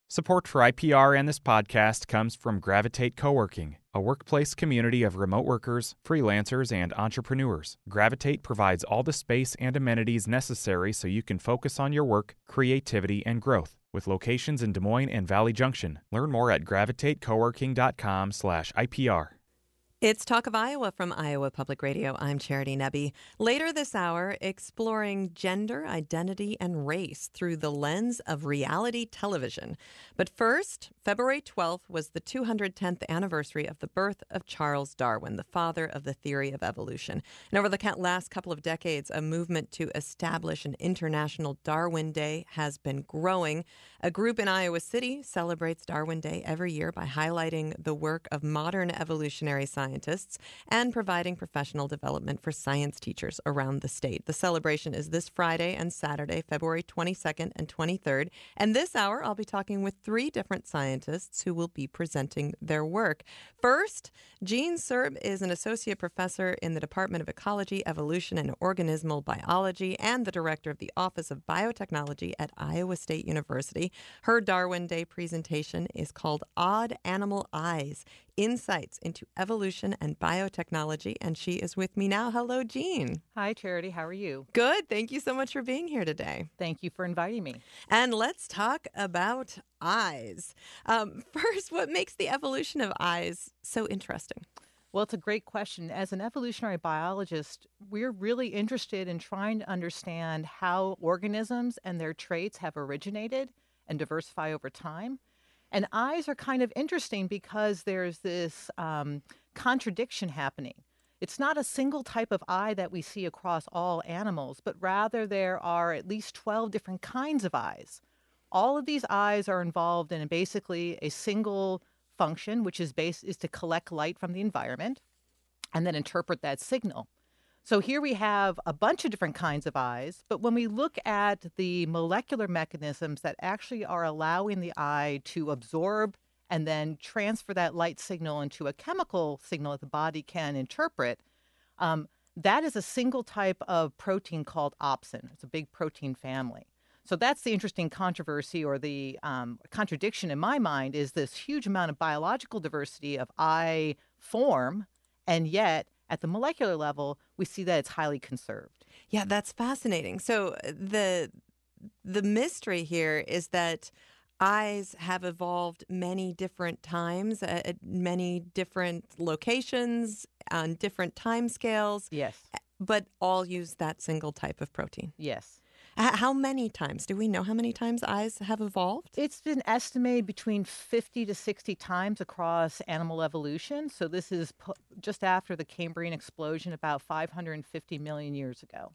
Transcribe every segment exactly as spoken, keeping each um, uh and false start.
Support for I P R and this podcast comes from Gravitate Coworking, a workplace community of remote workers, freelancers, and entrepreneurs. Gravitate provides all the space and amenities necessary so you can focus on your work, creativity, and growth. With locations in Des Moines and Valley Junction. Learn more at gravitatecoworking.com slash IPR. It's Talk of Iowa from Iowa Public Radio. I'm Charity Nebbe. Later this hour, exploring gender, identity, and race through the lens of reality television. But first, February twelfth was the two hundred tenth anniversary of the birth of Charles Darwin, the father of the theory of evolution. And over the last couple of decades, a movement to establish an International Darwin Day has been growing. A group in Iowa City celebrates Darwin Day every year by highlighting the work of modern evolutionary scientists scientists and providing professional development for science teachers around the state. The celebration is this Friday and Saturday, February twenty-second and twenty-third. And this hour, I'll be talking with three different scientists who will be presenting their work. First, Jean Serb is an associate professor in the Department of Ecology, Evolution, and Organismal Biology and the director of the Office of Biotechnology at Iowa State University. Her Darwin Day presentation is called Odd Animal Eyes: Insights into Evolution and Biotechnology, and she is with me now. Hello, Jean. Hi, Charity. How are you? Good. Thank you so much for being here today. Thank you for inviting me. And let's talk about eyes. Um, first, what makes the evolution of eyes so interesting? Well, it's a great question. As an evolutionary biologist, we're really interested in trying to understand how organisms and their traits have originated and diversify over time. And eyes are kind of interesting because there's this um, contradiction happening. It's not a single type of eye that we see across all animals, but rather there are at least twelve different kinds of eyes. All of these eyes are involved in basically a single function, which is base is to collect light from the environment and then interpret that signal. So here we have a bunch of different kinds of eyes, but when we look at the molecular mechanisms that actually are allowing the eye to absorb and then transfer that light signal into a chemical signal that the body can interpret, um, that is a single type of protein called opsin. It's a big protein family. So that's the interesting controversy or the um, contradiction in my mind is this huge amount of biological diversity of eye form, and yet at the molecular level, we see that it's highly conserved. Yeah, that's fascinating. So the the mystery here is that eyes have evolved many different times, at many different locations, on different time scales. Yes. But all use that single type of protein. Yes. How many times? Do we know how many times eyes have evolved? It's been estimated between fifty to sixty times across animal evolution. So this is po- just after the Cambrian explosion about five hundred fifty million years ago.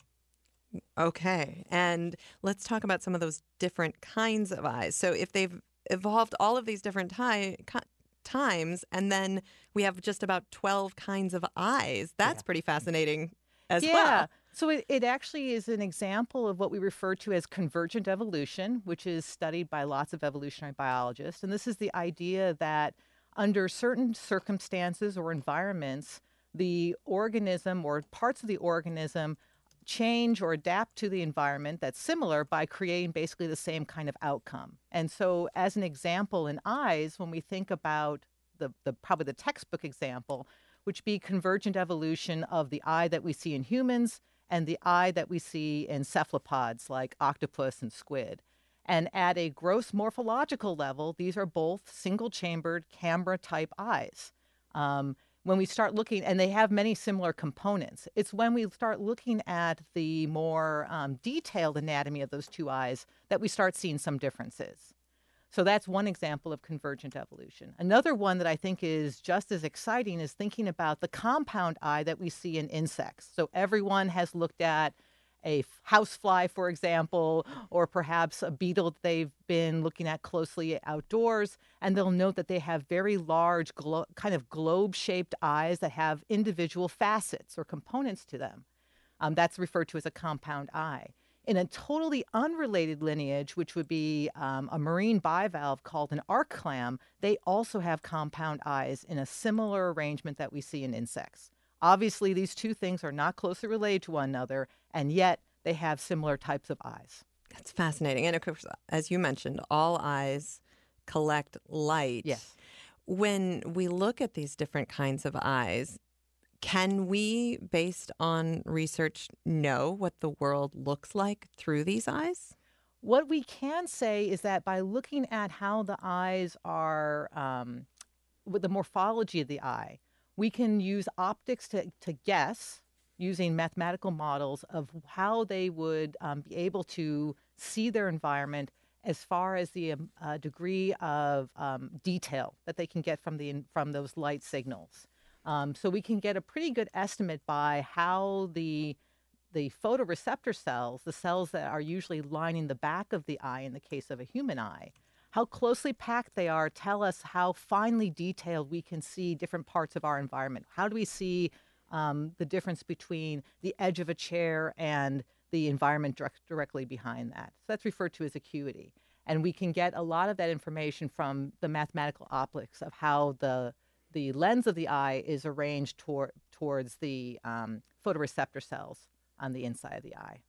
Okay. And let's talk about some of those different kinds of eyes. So if they've evolved all of these different ty- times, and then we have just about twelve kinds of eyes, that's yeah. pretty fascinating as yeah. well. So it, it actually is an example of what we refer to as convergent evolution, which is studied by lots of evolutionary biologists. And this is the idea that under certain circumstances or environments, the organism or parts of the organism change or adapt to the environment that's similar by creating basically the same kind of outcome. And so as an example in eyes, when we think about the, the probably the textbook example, which be convergent evolution of the eye that we see in humans and the eye that we see in cephalopods like octopus and squid. And at a gross morphological level, these are both single-chambered camera-type eyes. Um, when we start looking, and they have many similar components, it's when we start looking at the more um, detailed anatomy of those two eyes that we start seeing some differences. So that's one example of convergent evolution. Another one that I think is just as exciting is thinking about the compound eye that we see in insects. So everyone has looked at a housefly, for example, or perhaps a beetle that they've been looking at closely outdoors, and they'll note that they have very large, glo- kind of globe-shaped eyes that have individual facets or components to them. Um, that's referred to as a compound eye. In a totally unrelated lineage, which would be um, a marine bivalve called an arc clam, they also have compound eyes in a similar arrangement that we see in insects. Obviously, these two things are not closely related to one another, and yet they have similar types of eyes. That's fascinating. And of course, as you mentioned, all eyes collect light. Yes. When we look at these different kinds of eyes, can we, based on research, know what the world looks like through these eyes? What we can say is that by looking at how the eyes are, um, with the morphology of the eye, we can use optics to, to guess using mathematical models of how they would um, be able to see their environment as far as the um, uh, degree of um, detail that they can get from the from those light signals. Um, so we can get a pretty good estimate by how the the photoreceptor cells, the cells that are usually lining the back of the eye in the case of a human eye, how closely packed they are tell us how finely detailed we can see different parts of our environment. How do we see um, the difference between the edge of a chair and the environment direct, directly behind that? So that's referred to as acuity. And we can get a lot of that information from the mathematical optics of how the the lens of the eye is arranged toward, towards the um, photoreceptor cells on the inside of the eye.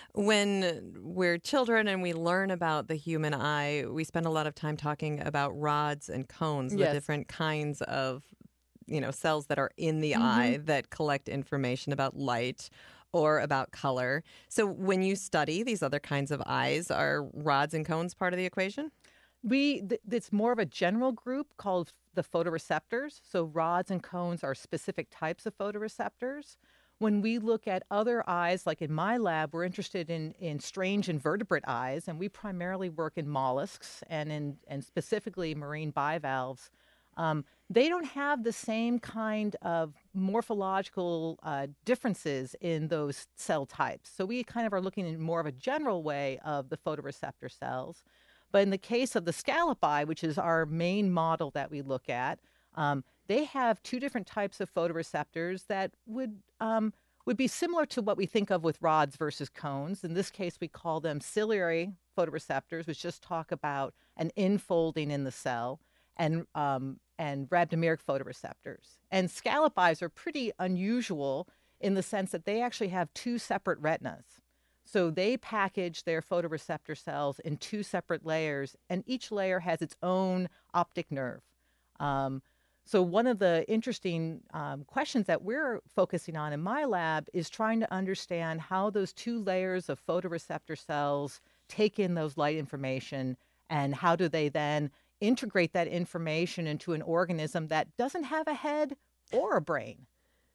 When we're children and we learn about the human eye, we spend a lot of time talking about rods and cones, Yes. the different kinds of, you know, cells that are in the Mm-hmm. eye that collect information about light or about color. So when you study these other kinds of eyes, are rods and cones part of the equation? We th- it's more of a general group called the photoreceptors. So rods and cones are specific types of photoreceptors. When we look at other eyes, like in my lab, we're interested in, in strange invertebrate eyes, and we primarily work in mollusks and in and specifically marine bivalves. Um, they don't have the same kind of morphological uh, differences in those cell types. So we kind of are looking in more of a general way of the photoreceptor cells. But in the case of the scallop eye, which is our main model that we look at, um, they have two different types of photoreceptors that would um, would be similar to what we think of with rods versus cones. In this case, we call them ciliary photoreceptors, which just talk about an infolding in the cell, and um, and rhabdomeric photoreceptors. And scallop eyes are pretty unusual in the sense that they actually have two separate retinas. So they package their photoreceptor cells in two separate layers, and each layer has its own optic nerve. Um, so one of the interesting um, questions that we're focusing on in my lab is trying to understand how those two layers of photoreceptor cells take in those light information, and how do they then integrate that information into an organism that doesn't have a head or a brain.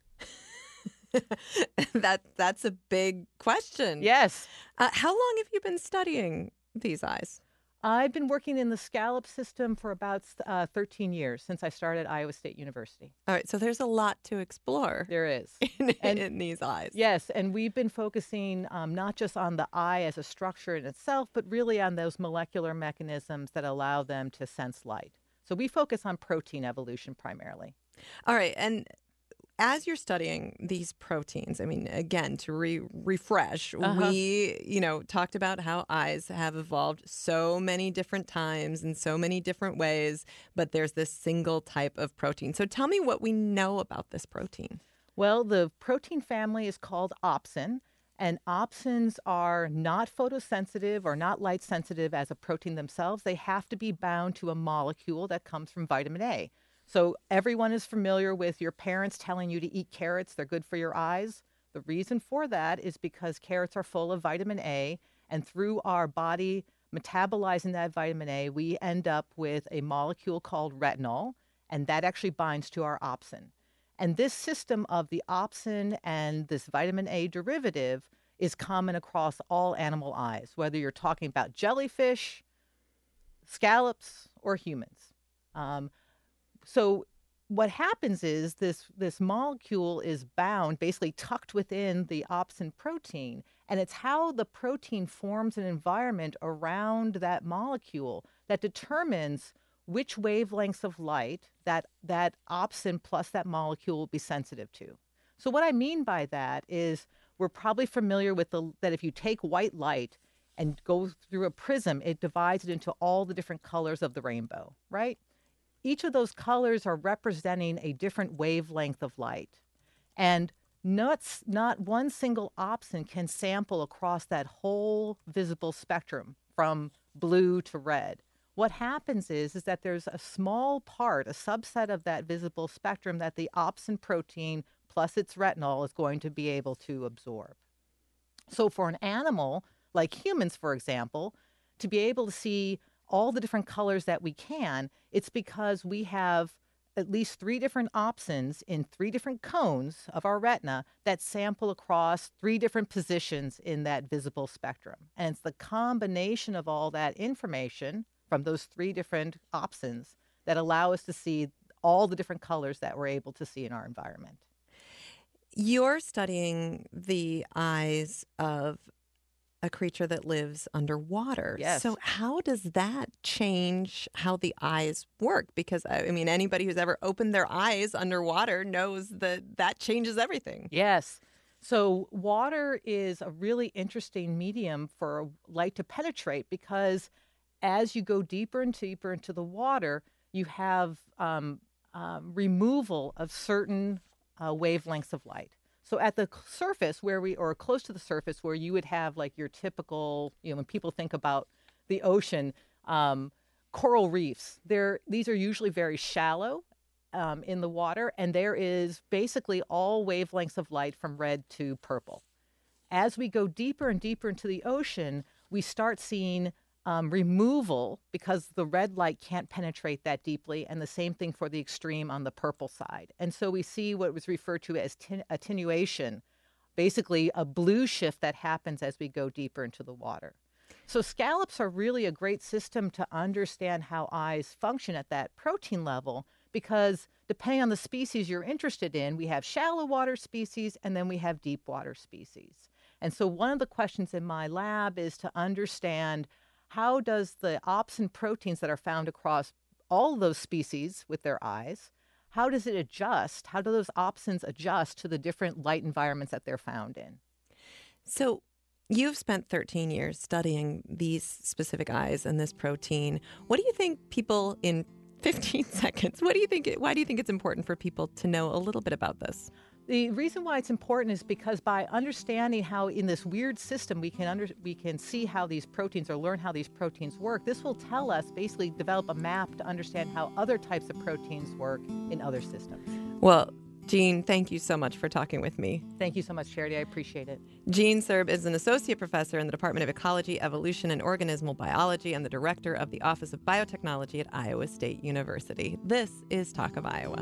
that that's a big question. Yes. Uh, how long have you been studying these eyes? I've been working in the scallop system for about uh, thirteen years, since I started at Iowa State University. All right, so there's a lot to explore There is. in, And- in these eyes. Yes, and we've been focusing um, not just on the eye as a structure in itself, but really on those molecular mechanisms that allow them to sense light. So we focus on protein evolution primarily. All right, and as you're studying these proteins, I mean, again, to re- refresh, Uh-huh. we, you know, talked about how eyes have evolved so many different times in so many different ways, but there's this single type of protein. So tell me what we know about this protein. Well, the protein family is called opsin, and opsins are not photosensitive or not light sensitive as a protein themselves. They have to be bound to a molecule that comes from vitamin A. So everyone is familiar with your parents telling you to eat carrots. They're good for your eyes. The reason for that is because carrots are full of vitamin A, and through our body metabolizing that vitamin A, we end up with a molecule called retinol, and that actually binds to our opsin. And this system of the opsin and this vitamin A derivative is common across all animal eyes, whether you're talking about jellyfish, scallops, or humans. Um, So what happens is this, this molecule is bound, basically tucked within the opsin protein, and it's how the protein forms an environment around that molecule that determines which wavelengths of light that, that opsin plus that molecule will be sensitive to. So what I mean by that is we're probably familiar with the, that if you take white light and go through a prism, it divides it into all the different colors of the rainbow, right? Each of those colors are representing a different wavelength of light. And not, not one single opsin can sample across that whole visible spectrum from blue to red. what happens is, is that there's a small part, a subset of that visible spectrum that the opsin protein plus its retinol is going to be able to absorb. So for an animal, like humans, for example, to be able to see all the different colors that we can, it's because we have at least three different opsins in three different cones of our retina that sample across three different positions in that visible spectrum. And it's the combination of all that information from those three different opsins that allow us to see all the different colors that we're able to see in our environment. You're studying the eyes of a creature that lives underwater. Yes. So how does that change how the eyes work? Because, I mean, anybody who's ever opened their eyes underwater knows that that changes everything. Yes. So water is a really interesting medium for light to penetrate because as you go deeper and deeper into the water, you have um, um, removal of certain uh, wavelengths of light. So at the surface where we, or close to the surface where you would have like your typical, you know, when people think about the ocean, um, coral reefs, they're, these are usually very shallow um, in the water, and there is basically all wavelengths of light from red to purple. As we go deeper and deeper into the ocean, we start seeing Um, removal because the red light can't penetrate that deeply, and the same thing for the extreme on the purple side. And so we see what was referred to as tin- attenuation, basically a blue shift that happens as we go deeper into the water. So scallops are really a great system to understand how eyes function at that protein level because depending on the species you're interested in, we have shallow water species and then we have deep water species. And so one of the questions in my lab is to understand how does the opsin proteins that are found across all of those species with their eyes, how does it adjust? How do those opsins adjust to the different light environments that they're found in? So you've spent thirteen years studying these specific eyes and this protein. What do you think people in fifteen seconds, what do you think, why do you think it's important for people to know a little bit about this? The reason why it's important is because by understanding how in this weird system we can under, we can see how these proteins or learn how these proteins work, this will tell us, basically develop a map to understand how other types of proteins work in other systems. Well, Jean, thank you so much for talking with me. Thank you so much, Charity. I appreciate it. Jean Serb is an associate professor in the Department of Ecology, Evolution, and Organismal Biology and the director of the Office of Biotechnology at Iowa State University. This is Talk of Iowa.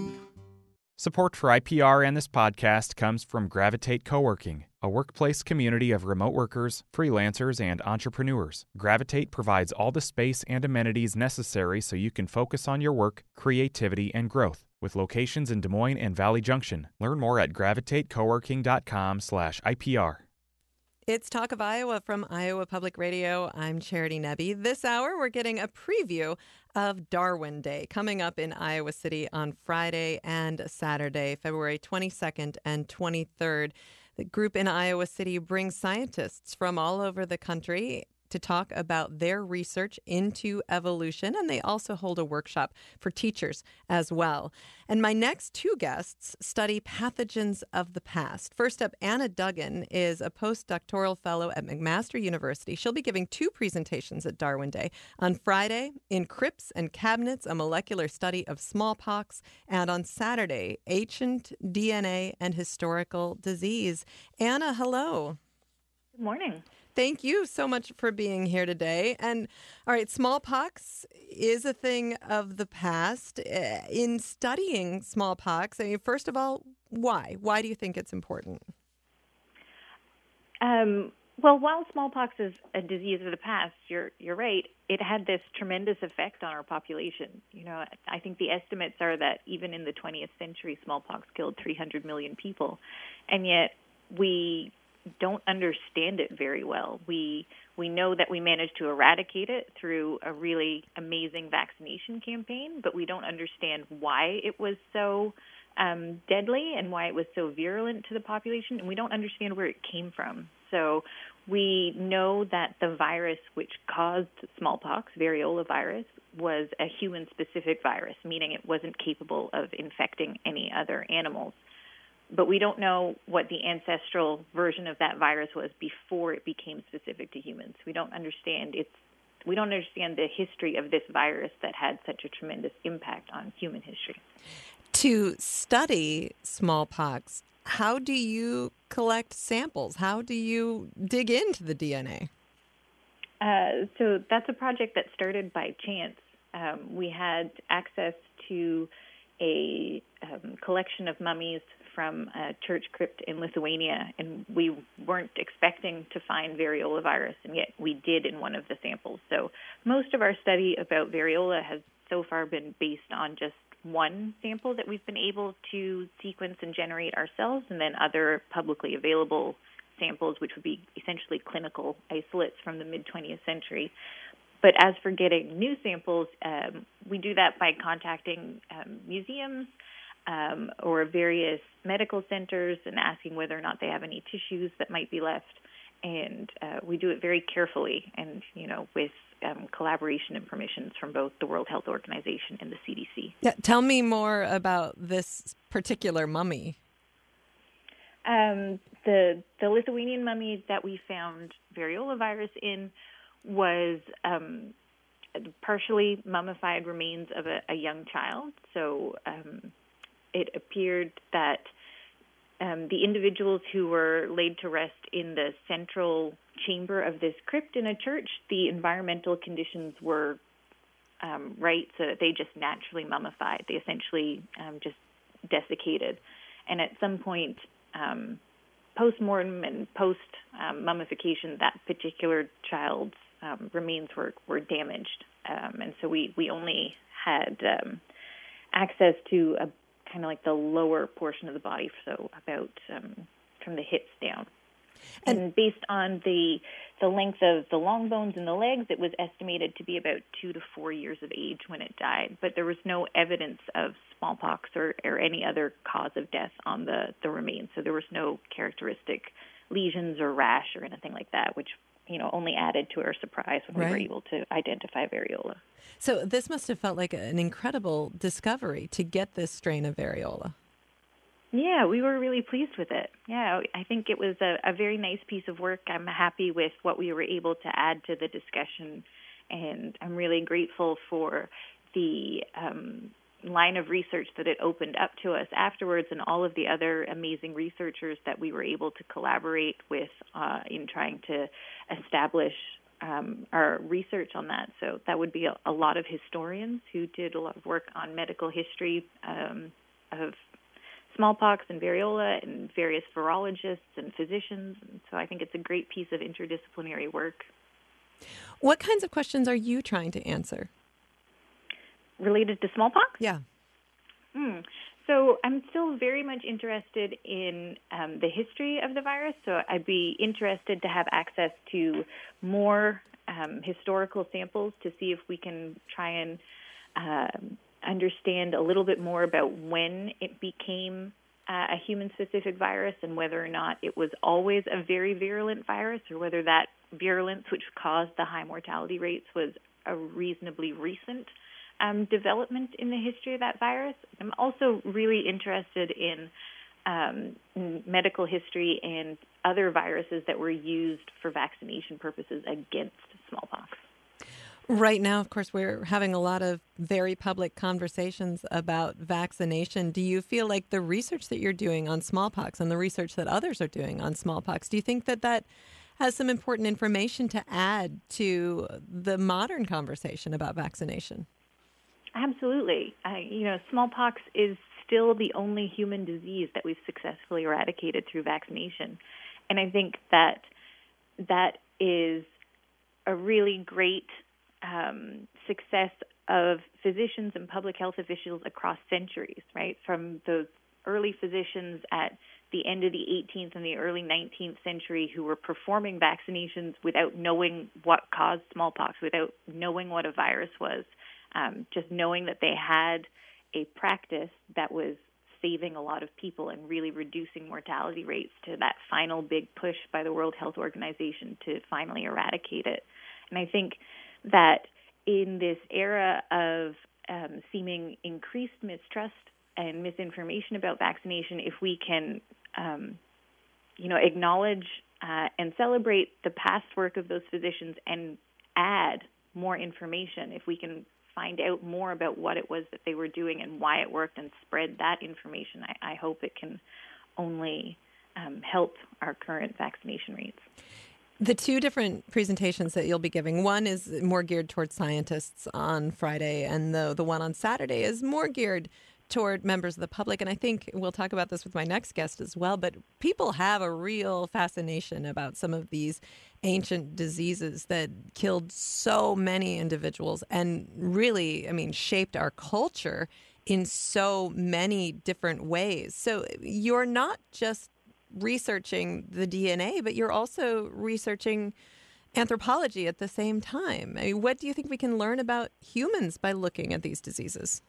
Support for I P R and this podcast comes from Gravitate Coworking, a workplace community of remote workers, freelancers, and entrepreneurs. Gravitate provides all the space and amenities necessary so you can focus on your work, creativity, and growth. With locations in Des Moines and Valley Junction. Learn more at gravitatecoworking.com slash IPR. It's Talk of Iowa from Iowa Public Radio. I'm Charity Nebbe. This hour, we're getting a preview of Darwin Day coming up in Iowa City on Friday and Saturday, February twenty-second and twenty-third. The group in Iowa City brings scientists from all over the country to talk about their research into evolution, and they also hold a workshop for teachers as well. And my next two guests study pathogens of the past. First up, Anna Duggan is a postdoctoral fellow at McMaster University. She'll be giving two presentations at Darwin Day. On Friday, In Crypts and Cabinets, a molecular study of smallpox, and on Saturday, Ancient D N A and Historical Disease. Anna, hello. Good morning. Thank you so much for being here today. And all right, smallpox is a thing of the past. In studying smallpox, I mean, first of all, why? Why do you think it's important? Um, well, while smallpox is a disease of the past, you're you're right. It had this tremendous effect on our population. You know, I think the estimates are that even in the twentieth century, smallpox killed three hundred million people, and yet we don't understand it very well. We we know that we managed to eradicate it through a really amazing vaccination campaign, but we don't understand why it was so um, deadly and why it was so virulent to the population, and we don't understand where it came from. So we know that the virus which caused smallpox, variola virus, was a human-specific virus, meaning it wasn't capable of infecting any other animals. But we don't know what the ancestral version of that virus was before it became specific to humans. We don't understand its we don't understand the history of this virus that had such a tremendous impact on human history. To study smallpox, how do you collect samples? How do you dig into the D N A? Uh, so that's a project that started by chance. Um, we had access to a um, collection of mummies from a church crypt in Lithuania, and we weren't expecting to find variola virus, and yet we did in one of the samples. So most of our study about variola has so far been based on just one sample that we've been able to sequence and generate ourselves, and then other publicly available samples, which would be essentially clinical isolates from the mid-twentieth century. But as for getting new samples, um, we do that by contacting um, museums um, or various medical centers and asking whether or not they have any tissues that might be left. And uh, we do it very carefully and, you know, with um, collaboration and permissions from both the World Health Organization and the C D C. Yeah, tell me more about this particular mummy. Um, the the Lithuanian mummy that we found variola virus in was um, partially mummified remains of a, a young child. So um, it appeared that um, the individuals who were laid to rest in the central chamber of this crypt in a church, the environmental conditions were um, right, so that they just naturally mummified. They essentially um, just desiccated. And at some point, um, post-mortem and post-mummification, that particular child's um, remains were, were damaged. Um, and so we, we only had um, access to a kind of like the lower portion of the body, so about um, from the hips down. And, and based on the the length of the long bones in the legs, it was estimated to be about two to four years of age when it died. But there was no evidence of smallpox or, or any other cause of death on the, the remains. So there was no characteristic lesions or rash or anything like that, which, you know, only added to our surprise when right. we were able to identify variola. So this must have felt like an incredible discovery to get this strain of variola. Yeah, we were really pleased with it. Yeah, I think it was a, a very nice piece of work. I'm happy with what we were able to add to the discussion, and I'm really grateful for the um, line of research that it opened up to us afterwards and all of the other amazing researchers that we were able to collaborate with uh, in trying to establish um, our research on that. So that would be a, a lot of historians who did a lot of work on medical history um, of smallpox and variola, and various virologists and physicians. And so I think it's a great piece of interdisciplinary work. What kinds of questions are you trying to answer? Related to smallpox? Yeah. Hmm. So I'm still very much interested in um, the history of the virus. So I'd be interested to have access to more um, historical samples to see if we can try and uh, understand a little bit more about when it became uh, a human-specific virus and whether or not it was always a very virulent virus or whether that virulence, which caused the high mortality rates, was a reasonably recent um, development in the history of that virus. I'm also really interested in um, medical history and other viruses that were used for vaccination purposes against smallpox. Right now, of course, we're having a lot of very public conversations about vaccination. Do you feel like the research that you're doing on smallpox and the research that others are doing on smallpox, do you think that that has some important information to add to the modern conversation about vaccination? Absolutely. Uh, you know, smallpox is still the only human disease that we've successfully eradicated through vaccination. And I think that that is a really great Um, success of physicians and public health officials across centuries, right? From those early physicians at the end of the eighteenth and the early nineteenth century who were performing vaccinations without knowing what caused smallpox, without knowing what a virus was, um, just knowing that they had a practice that was saving a lot of people and really reducing mortality rates, to that final big push by the World Health Organization to finally eradicate it. And I think that in this era of um, seeming increased mistrust and misinformation about vaccination, if we can, um, you know, acknowledge uh, and celebrate the past work of those physicians and add more information, if we can find out more about what it was that they were doing and why it worked and spread that information, I, I hope it can only um, help our current vaccination rates. The two different presentations that you'll be giving, one is more geared towards scientists on Friday, and the the one on Saturday is more geared toward members of the public. And I think we'll talk about this with my next guest as well, but people have a real fascination about some of these ancient diseases that killed so many individuals and really, I mean, shaped our culture in so many different ways. So you're not just researching the D N A, but you're also researching anthropology at the same time. I mean, what do you think we can learn about humans by looking at these diseases?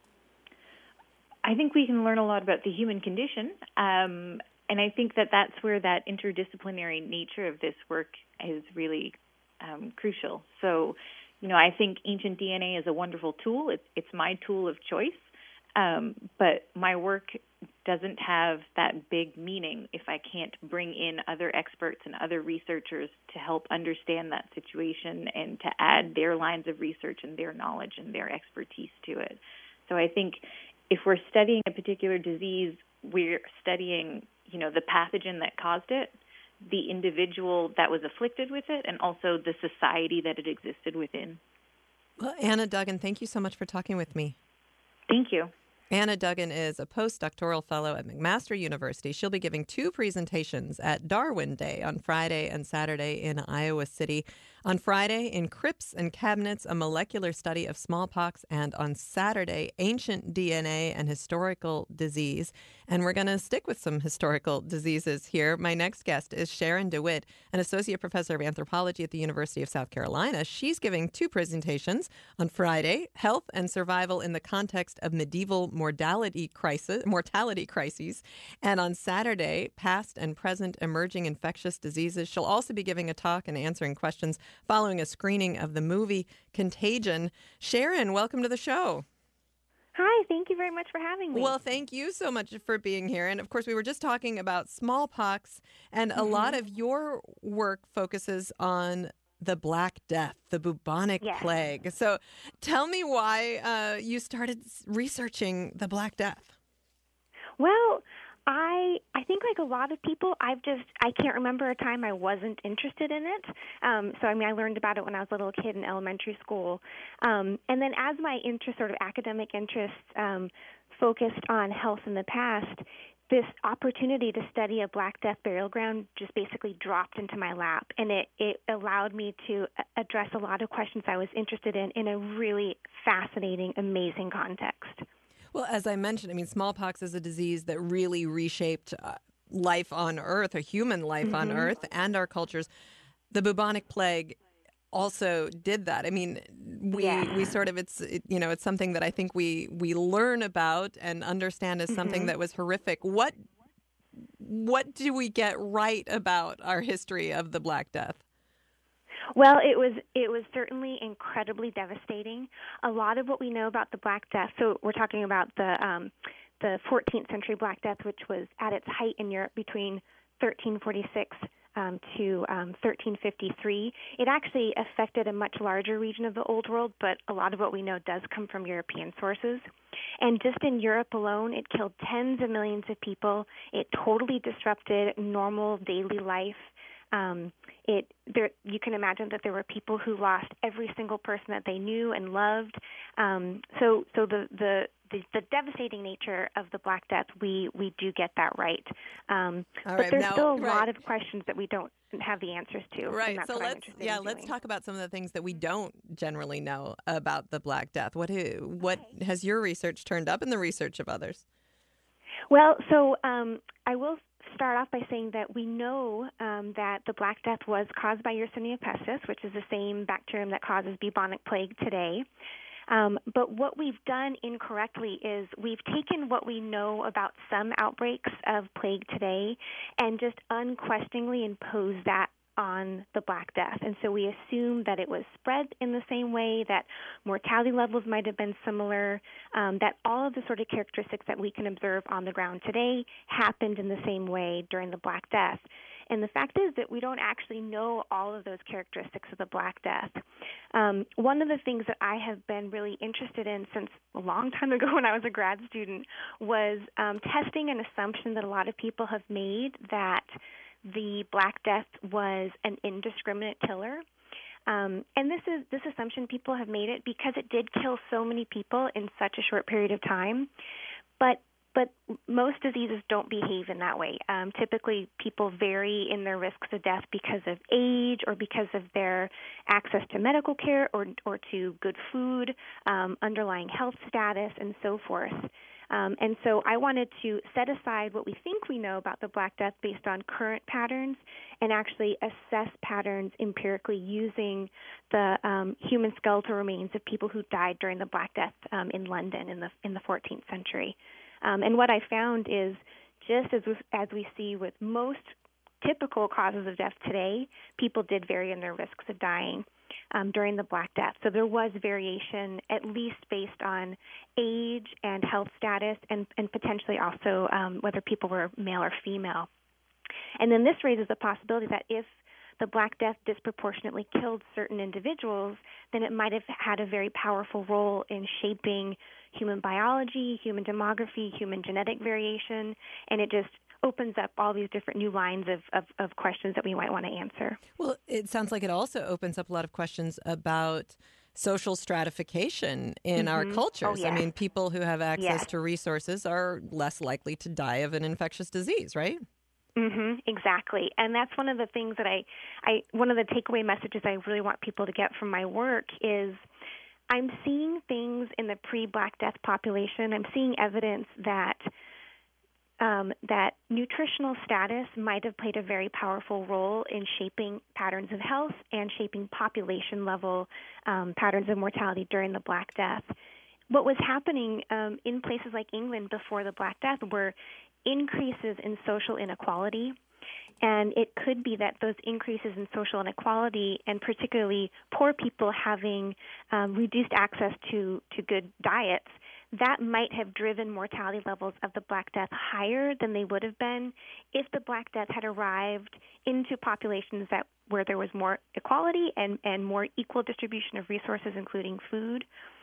I think we can learn a lot about the human condition, um, and I think that that's where that interdisciplinary nature of this work is really um, crucial. So, you know, I think ancient D N A is a wonderful tool. It's, it's my tool of choice, um, but my work doesn't have that big meaning if I can't bring in other experts and other researchers to help understand that situation and to add their lines of research and their knowledge and their expertise to it. So I think if we're studying a particular disease, we're studying, you know, the pathogen that caused it, the individual that was afflicted with it, and also the society that it existed within. Well, Anna Duggan, thank you so much for talking with me. Thank you. Anna Duggan is a postdoctoral fellow at McMaster University. She'll be giving two presentations at Darwin Day on Friday and Saturday in Iowa City. On Friday, in Crypts and Cabinets, a molecular study of smallpox, and on Saturday, ancient D N A and historical disease. And we're going to stick with some historical diseases here. My next guest is Sharon DeWitt, an associate professor of anthropology at the University of South Carolina. She's giving two presentations on Friday, Health and Survival in the Context of Medieval Mortality Crisis, Mortality Crises, and on Saturday, Past and Present Emerging Infectious Diseases. She'll also be giving a talk and answering questions following a screening of the movie Contagion. Sharon, welcome to the show. Hi, thank you very much for having me. Well, thank you so much for being here. And of course, we were just talking about smallpox, and mm-hmm. a lot of your work focuses on the Black Death, the bubonic yes. plague. So tell me why uh, you started researching the Black Death. Well, I I think like a lot of people, I've just, I can't remember a time I wasn't interested in it. Um, so, I mean, I learned about it when I was a little kid in elementary school. Um, and then as my interest, sort of academic interests, um, focused on health in the past, this opportunity to study a Black Death burial ground just basically dropped into my lap. And it, it allowed me to address a lot of questions I was interested in in a really fascinating, amazing context. Well, as I mentioned, I mean, smallpox is a disease that really reshaped uh, life on Earth, or human life mm-hmm. on Earth, and our cultures. The bubonic plague also did that. I mean, we yeah. we sort of, it's, it, you know, it's something that I think we, we learn about and understand as something mm-hmm. that was horrific. What what do we get right about our history of the Black Death? Well, it was it was certainly incredibly devastating. A lot of what we know about the Black Death, so we're talking about the um, the fourteenth century Black Death, which was at its height in Europe between thirteen forty-six um, to um, thirteen fifty-three. It actually affected a much larger region of the Old World, but a lot of what we know does come from European sources. And just in Europe alone, it killed tens of millions of people. It totally disrupted normal daily life. Um, it there you can imagine that there were people who lost every single person that they knew and loved. Um, so so the, the the the devastating nature of the Black Death, we we do get that right. Um, All but right, there's now, still a right. lot of questions that we don't have the answers to. Right. And that's so what I'm let's interested yeah in let's doing. talk about some of the things that we don't generally know about the Black Death. What what okay. has your research turned up in the research of others? Well, so um, I will start off by saying that we know um, that the Black Death was caused by Yersinia pestis, which is the same bacterium that causes bubonic plague today. Um, but what we've done incorrectly is we've taken what we know about some outbreaks of plague today and just unquestioningly imposed that on the Black Death. And so we assume that it was spread in the same way, that mortality levels might have been similar, um, that all of the sort of characteristics that we can observe on the ground today happened in the same way during the Black Death. And the fact is that we don't actually know all of those characteristics of the Black Death. Um, one of the things that I have been really interested in since a long time ago when I was a grad student was um, testing an assumption that a lot of people have made that the Black Death was an indiscriminate killer. Um, and this is this assumption, people have made it because it did kill so many people in such a short period of time. But but most diseases don't behave in that way. Um, typically, people vary in their risks of death because of age or because of their access to medical care or or to good food, um, underlying health status, and so forth. Um, and so I wanted to set aside what we think we know about the Black Death based on current patterns and actually assess patterns empirically using the um, human skeletal remains of people who died during the Black Death um, in London in the in the fourteenth century. Um, and what I found is just as we, as we see with most typical causes of death today, people did vary in their risks of dying Um, during the Black Death. So there was variation, at least based on age and health status, and, and potentially also um, whether people were male or female. And then this raises the possibility that if the Black Death disproportionately killed certain individuals, then it might have had a very powerful role in shaping human biology, human demography, human genetic variation, and it just opens up all these different new lines of, of, of questions that we might want to answer. Well, it sounds like it also opens up a lot of questions about social stratification in Mm-hmm. our cultures. Oh, yes. I mean, people who have access Yes. to resources are less likely to die of an infectious disease, right? Mm-hmm, exactly. And that's one of the things that I, I, one of the takeaway messages I really want people to get from my work is I'm seeing things in the pre-Black Death population. I'm seeing evidence that Um, that nutritional status might have played a very powerful role in shaping patterns of health and shaping population-level um, patterns of mortality during the Black Death. What was happening um, in places like England before the Black Death were increases in social inequality, and it could be that those increases in social inequality, and particularly poor people having um, reduced access to, to good diets, that might have driven mortality levels of the Black Death higher than they would have been if the Black Death had arrived into populations that where there was more equality and, and more equal distribution of resources, including food.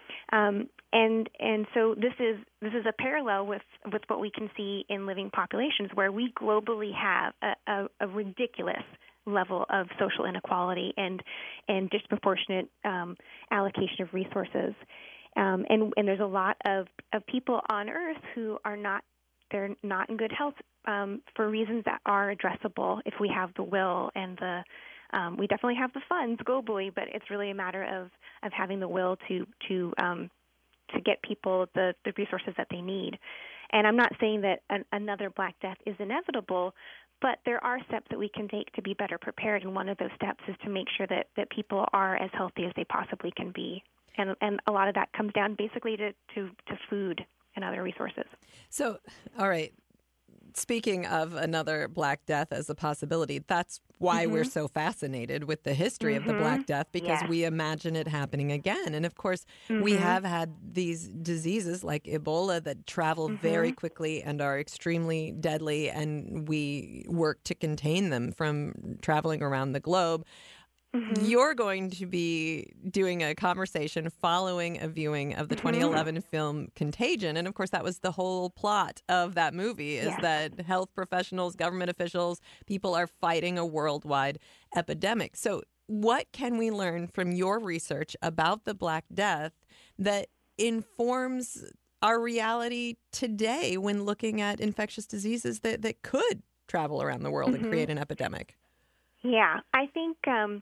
Um, and and so this is this is a parallel with, with what we can see in living populations, where we globally have a, a, a ridiculous level of social inequality and and disproportionate um, allocation of resources. Um, and, and there's a lot of, of people on Earth who are not, they're not in good health um, for reasons that are addressable if we have the will and the, um, we definitely have the funds globally, but it's really a matter of, of having the will to, to, um, to get people the, the resources that they need. And I'm not saying that an, another Black Death is inevitable, but there are steps that we can take to be better prepared. And one of those steps is to make sure that, that people are as healthy as they possibly can be. And, and a lot of that comes down basically to, to, to food and other resources. So, all right, speaking of another Black Death as a possibility, that's why mm-hmm. we're so fascinated with the history mm-hmm. of the Black Death, because yes. we imagine it happening again. And of course, mm-hmm. we have had these diseases like Ebola that travel mm-hmm. very quickly and are extremely deadly, and we work to contain them from traveling around the globe. Mm-hmm. You're going to be doing a conversation following a viewing of the mm-hmm. twenty eleven film Contagion. And of course, that was the whole plot of that movie, is yes. that health professionals, government officials, people are fighting a worldwide epidemic. So what can we learn from your research about the Black Death that informs our reality today when looking at infectious diseases that, that could travel around the world mm-hmm. and create an epidemic? Yeah, I think um,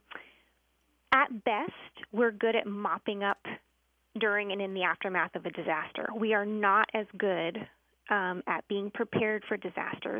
at best, we're good at mopping up during and in the aftermath of a disaster. We are not as good um, at being prepared for disasters.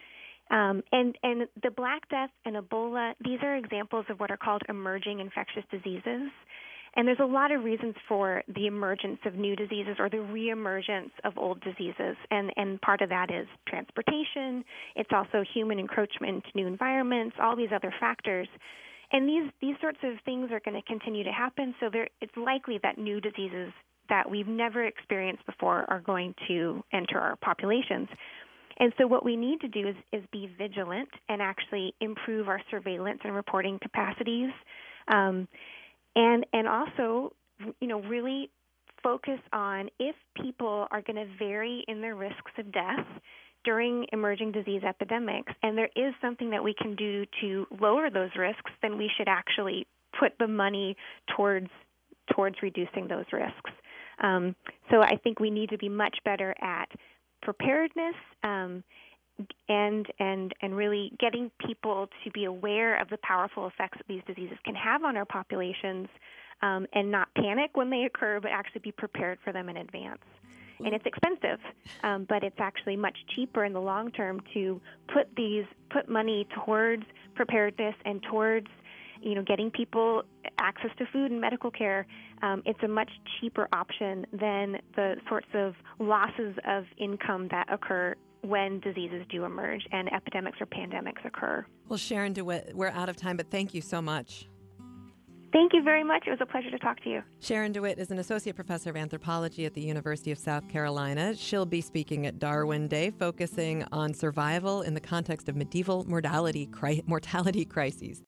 Um, and, and the Black Death and Ebola, these are examples of what are called emerging infectious diseases. And there's a lot of reasons for the emergence of new diseases or the reemergence of old diseases. And, and part of that is transportation. It's also human encroachment into new environments, all these other factors. And these, these sorts of things are going to continue to happen. So there, it's likely that new diseases that we've never experienced before are going to enter our populations. And so what we need to do is, is be vigilant and actually improve our surveillance and reporting capacities, um, and and also, you know, really focus on if people are going to vary in their risks of death during emerging disease epidemics, and there is something that we can do to lower those risks, then we should actually put the money towards towards reducing those risks. Um, so I think we need to be much better at preparedness um, and and and really getting people to be aware of the powerful effects that these diseases can have on our populations, um, and not panic when they occur, but actually be prepared for them in advance. And it's expensive, um, but it's actually much cheaper in the long term to put these put money towards preparedness and towards, you know, getting people access to food and medical care. Um, it's a much cheaper option than the sorts of losses of income that occur when diseases do emerge and epidemics or pandemics occur. Well, Sharon DeWitt, we're out of time, but thank you so much. Thank you very much. It was a pleasure to talk to you. Sharon DeWitt is an associate professor of anthropology at the University of South Carolina. She'll be speaking at Darwin Day, focusing on survival in the context of medieval mortality, cri- mortality crises.